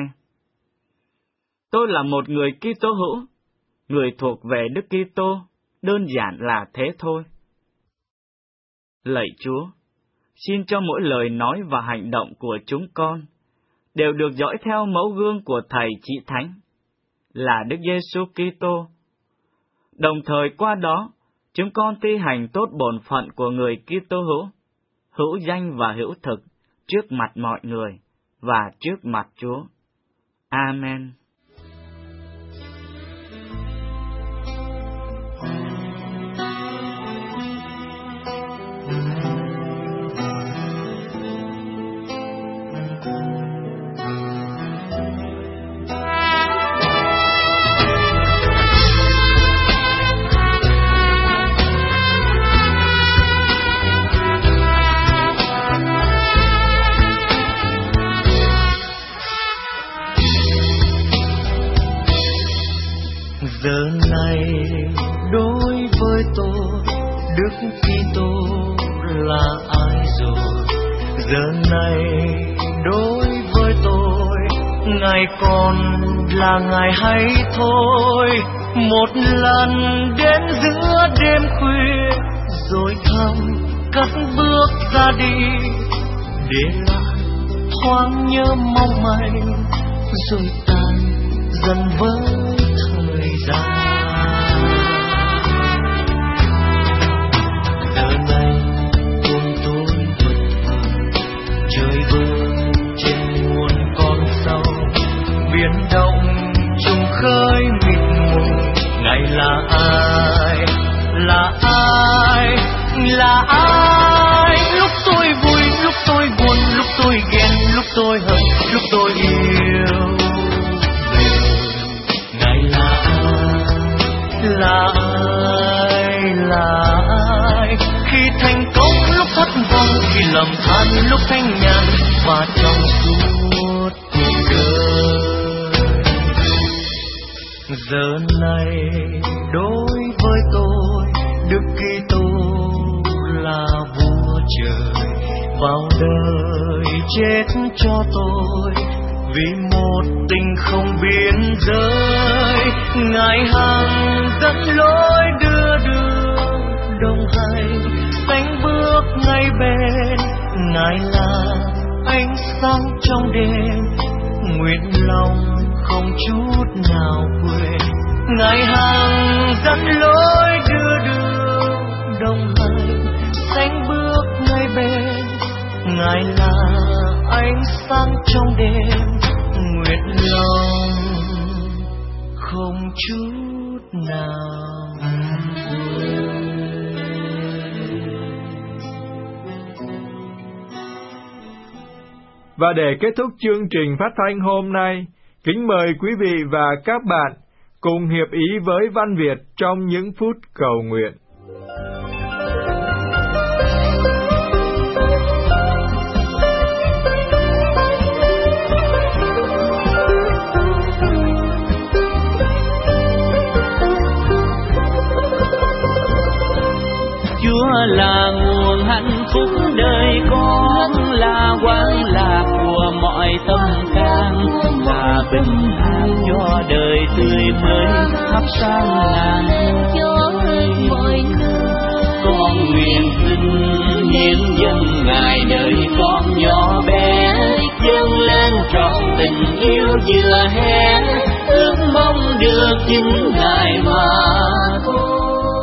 Speaker 6: Tôi là một người Kitô hữu, người thuộc về Đức Kitô, đơn giản là thế thôi. Lạy Chúa, xin cho mỗi lời nói và hành động của chúng con đều được dõi theo mẫu gương của Thầy Chí Thánh, là Đức Giêsu Kitô. Đồng thời qua đó, chúng con thi hành tốt bổn phận của người Kitô hữu, hữu danh và hữu thực trước mặt mọi người và trước mặt Chúa. Amen.
Speaker 5: Giờ này đối với tôi, Đức Kitô là ai rồi? Giờ này đối với tôi, Ngài còn là Ngài hay thôi? Một lần đến giữa đêm khuya, rồi thầm cất bước ra đi, để lại thoáng nhớ mong manh, rồi tan dần với thời gian. Giờ này cùng tôi vật vờ, trời vơi trên muôn con sông, biển động trùng khơi mịt mùng. Ngài là ai? Là ai? Là ai? Lúc tôi vui, lúc tôi buồn, lúc tôi ghen, lúc tôi hận, lúc tôi yêu. Là ai? Là ai? Khi thành công, lúc thất vọng, khi lầm than, lúc thanh nhàn và trong suốt cuộc đời. Giờ này đối với tôi, Đức Kitô là vua trời, vào đời chết cho tôi, vì một tình không biên giới. Ngài hằng dẫn lối đưa đường, đồng hành sánh bước ngay bên. Ngài là ánh sáng trong đêm, nguyện lòng không chút nào quên. Ngài hằng dẫn lối đưa đường, đồng hành sánh bước ngay bên. Ngài là ánh sáng trong đêm, nguyện lòng không chút nào quên.
Speaker 1: Và để kết thúc chương trình phát thanh hôm nay, kính mời quý vị và các bạn cùng hiệp ý với Văn Việt trong những phút cầu nguyện.
Speaker 7: Chúa là nguồn hạnh phúc đời con, là quang lạc của mọi tâm can, là bình an cho đời tươi mới, thắp sáng ngàn ngôi. Con nguyện xin hiến dâng Ngài đời con nhỏ bé, dâng lên trọn tình yêu vừa hé, ước mong được chính Ngài mà thôi.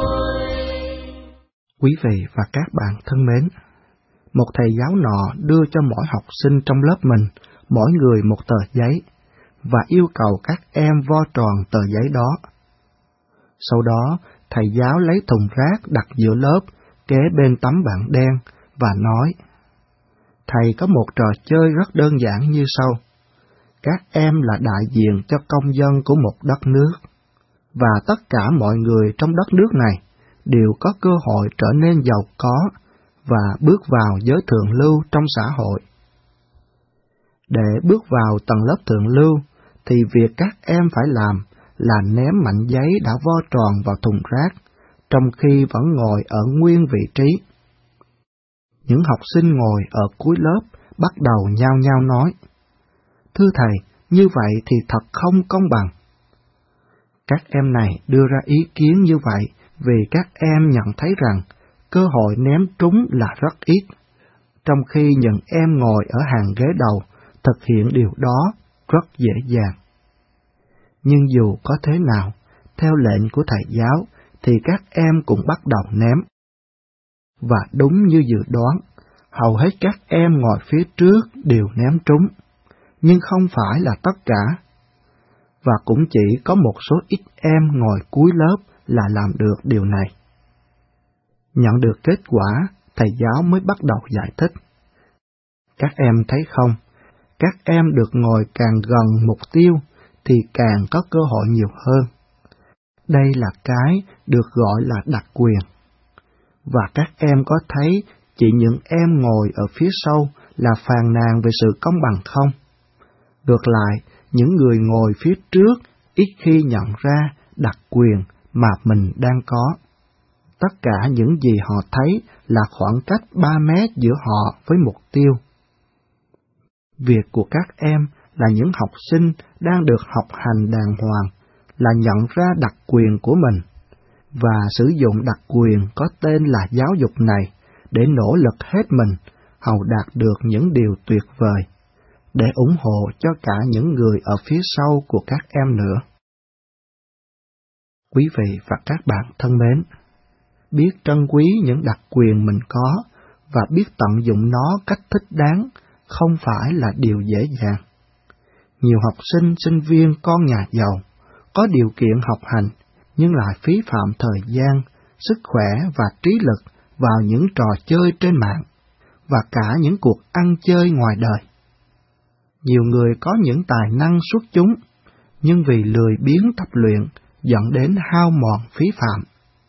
Speaker 8: Quý vị và các bạn thân mến, một thầy giáo nọ đưa cho mỗi học sinh trong lớp mình mỗi người một tờ giấy và yêu cầu các em vo tròn tờ giấy đó. Sau đó, thầy giáo lấy thùng rác đặt giữa lớp kế bên tấm bảng đen và nói: Thầy có một trò chơi rất đơn giản như sau. Các em là đại diện cho công dân của một đất nước, và tất cả mọi người trong đất nước này đều có cơ hội trở nên giàu có và bước vào giới thượng lưu trong xã hội. Để bước vào tầng lớp thượng lưu, thì việc các em phải làm là ném mảnh giấy đã vo tròn vào thùng rác, trong khi vẫn ngồi ở nguyên vị trí. Những học sinh ngồi ở cuối lớp bắt đầu nhao nhao nói: Thưa thầy, như vậy thì thật không công bằng. Các em này đưa ra ý kiến như vậy vì các em nhận thấy rằng cơ hội ném trúng là rất ít. trong khi những em ngồi ở hàng ghế đầu thực hiện điều đó rất dễ dàng. Nhưng dù có thế nào, theo lệnh của thầy giáo, thì các em cũng bắt đầu ném. Và đúng như dự đoán, hầu hết các em ngồi phía trước đều ném trúng, nhưng không phải là tất cả. Và cũng chỉ có một số ít em ngồi cuối lớp là làm được điều này. Nhận được kết quả, thầy giáo mới bắt đầu giải thích. Các em thấy không, các em được ngồi càng gần mục tiêu thì càng có cơ hội nhiều hơn. Đây là cái được gọi là đặc quyền. Và các em có thấy chỉ những em ngồi ở phía sau là phàn nàn về sự công bằng không? Ngược lại, những người ngồi phía trước ít khi nhận ra đặc quyền mà mình đang có. Tất cả những gì họ thấy là khoảng cách 3 mét giữa họ với mục tiêu. Việc của các em là những học sinh đang được học hành đàng hoàng là nhận ra đặc quyền của mình và sử dụng đặc quyền có tên là giáo dục này để nỗ lực hết mình hầu đạt được những điều tuyệt vời, để ủng hộ cho cả những người ở phía sau của các em nữa. Quý vị và các bạn thân mến, biết trân quý những đặc quyền mình có và biết tận dụng nó cách thích đáng không phải là điều dễ dàng. Nhiều học sinh, sinh viên con nhà giàu có điều kiện học hành nhưng lại phí phạm thời gian, sức khỏe và trí lực vào những trò chơi trên mạng và cả những cuộc ăn chơi ngoài đời. Nhiều người có những tài năng xuất chúng, nhưng vì lười biếng tập luyện dẫn đến hao mòn phí phạm.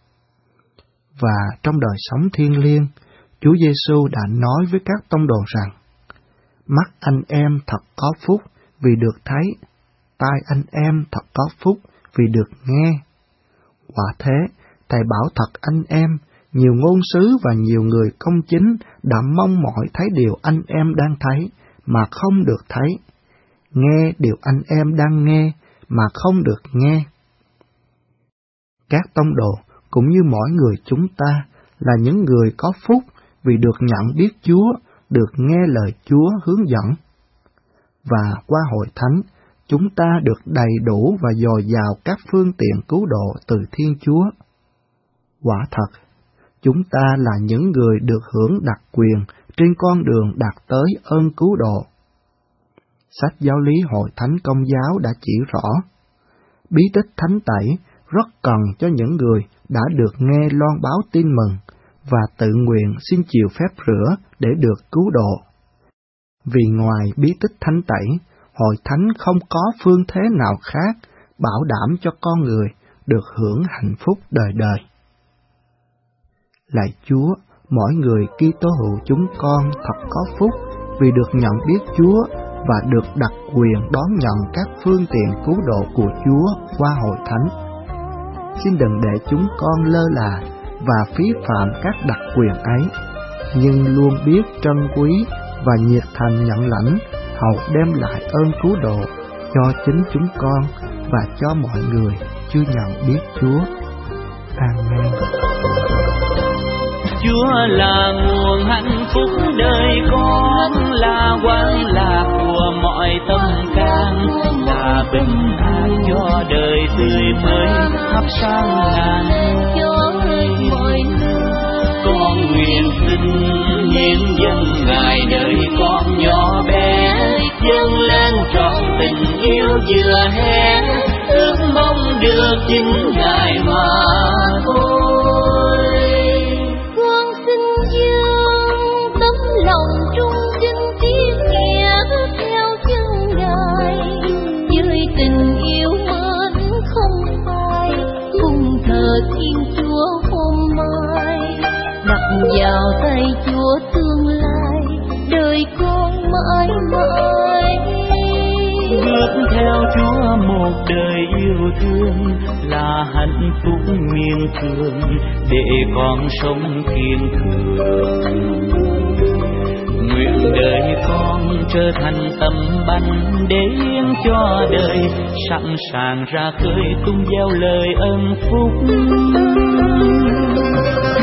Speaker 8: Và trong đời sống thiêng liêng, Chúa Giêsu đã nói với các tông đồ rằng, mắt anh em thật có phúc vì được thấy, tai anh em thật có phúc vì được nghe. Quả thế, Thầy bảo thật anh em, nhiều ngôn sứ và nhiều người công chính đã mong mỏi thấy điều anh em đang thấy mà không được thấy, nghe điều anh em đang nghe mà không được nghe. Các tông đồ cũng như mỗi người chúng ta là những người có phúc vì được nhận biết Chúa, được nghe lời Chúa hướng dẫn. Và qua hội thánh, chúng ta được đầy đủ và dồi dào các phương tiện cứu độ từ Thiên Chúa. Quả thật, chúng ta là những người được hưởng đặc quyền trên con đường đạt tới ơn cứu độ. Sách Giáo lý Hội Thánh Công giáo đã chỉ rõ, bí tích thánh tẩy rất cần cho những người đã được nghe loan báo tin mừng và tự nguyện xin chịu phép rửa để được cứu độ. Vì ngoài bí tích thánh tẩy, Hội Thánh không có phương thế nào khác bảo đảm cho con người được hưởng hạnh phúc đời đời. Lạy Chúa, mỗi người Kitô hữu chúng con thật có phúc vì được nhận biết Chúa và được đặc quyền đón nhận các phương tiện cứu độ của Chúa qua Hội Thánh. Xin đừng để chúng con lơ là và phí phạm các đặc quyền ấy, nhưng luôn biết trân quý và nhiệt thành nhận lãnh hầu đem lại ơn cứu độ cho chính chúng con và cho mọi người chưa nhận biết Chúa. Amen.
Speaker 7: Chúa là nguồn hạnh phúc đời con, là quang lạc của mọi tâm can, là bình an cho đời tươi mới thắp sáng ngàn ngôi. Con nguyện xin hiến dâng Ngài đời con nhỏ bé, dâng lên trọn tình yêu vừa hé, ước mong được chính Ngài mà thôi.
Speaker 2: Con xin dâng tấm lòng trung trinh thiết nghĩa theo chân Ngài, với tình yêu mến không phai, cùng thờ Thiên Chúa hôm mai, đặt vào tay Chúa tương lai, đời con mãi mãi.
Speaker 7: Bước theo Chúa một đời yêu thương là hạnh phúc miên cường, để con sống kiên cường. Nguyện đời con trở thành tấm bánh để hiến cho đời, sẵn sàng ra khơi tung gieo lời ơn phúc. Chúa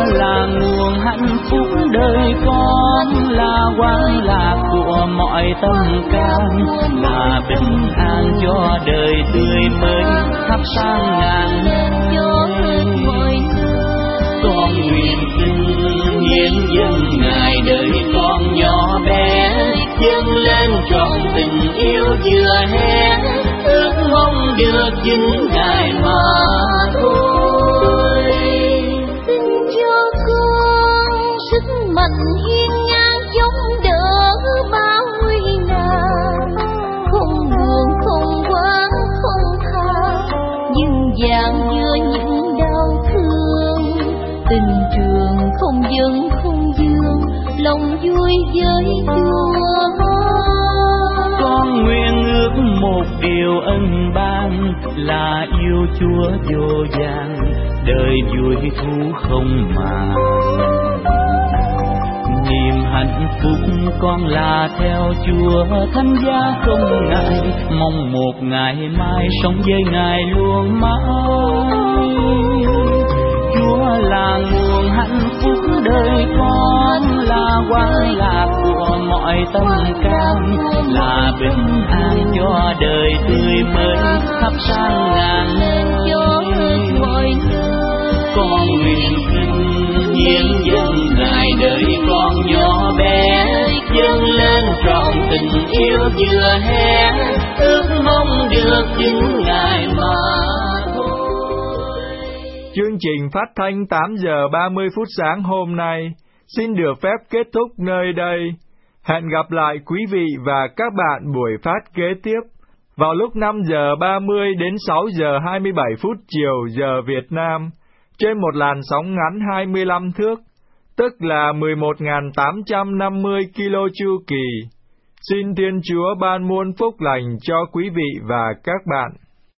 Speaker 7: là nguồn hạnh phúc đời con, là quang lạc của mọi tâm can, là bình an cho đời tươi mới thắp sáng ngàn nơi. Con nguyện xin hiến dâng Ngài đời con nhỏ bé, dâng lên trọn tình yêu chưa hé, ước mong được chính Ngài mà thôi.
Speaker 2: Xin cho con sức mạnh hiên ngang chống đỡ bao nguy nan, không buồn không quán không than, nhưng dạng giữa những đau thương, tình trường không dâng không dương, lòng vui với Chúa.
Speaker 7: Con nguyện ước một điều ân ban, là yêu Chúa vô vàn, đời vui thú không màng. Niềm hạnh phúc con là theo Chúa, thánh giá không ngại, mong một ngày mai sống với Ngài luôn mãi. Chúa là nguồn hạnh phúc đời con, là quang lạc của mọi tâm can, là bình an cho đời tươi mới thắp sáng ngàn nơi. Con nguyện xin hiến dâng Ngài đời con nhỏ bé, dâng lên trọn tình yêu vừa hé, ước mong được chính Ngài mà.
Speaker 1: Chương trình phát thanh 8 giờ 30 phút sáng hôm nay xin được phép kết thúc nơi đây. Hẹn gặp lại quý vị và các bạn buổi phát kế tiếp vào lúc 5 giờ 30 đến 6 giờ 27 phút chiều giờ Việt Nam trên một làn sóng ngắn 25 thước, tức là 11.850 kilo chu kỳ. Xin Thiên Chúa ban muôn phúc lành cho quý vị và các bạn.